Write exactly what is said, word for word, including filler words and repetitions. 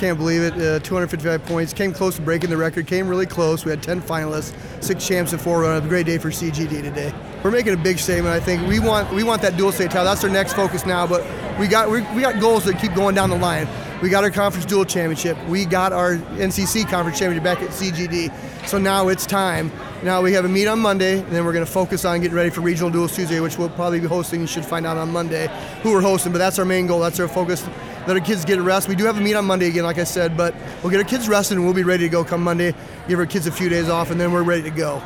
Can't believe it, uh, two hundred fifty-five points, came close to breaking the record, came really close. We had ten finalists, six champs and four runners. A great day for C G D today. We're making a big statement. I think we want we want that dual state title. That's our next focus now, but we got we, we got goals that keep going down the line. We got our conference dual championship. We got our N C C conference championship back at C G D. So now it's time. Now we have a meet on Monday, and then we're going to focus on getting ready for regional duels Tuesday, which we'll probably be hosting. You should find out on Monday who we're hosting, but that's our main goal. That's our focus. Let our kids get a rest. We do have a meet on Monday again, like I said, but we'll get our kids rested and we'll be ready to go come Monday. Give our kids a few days off, and then we're ready to go.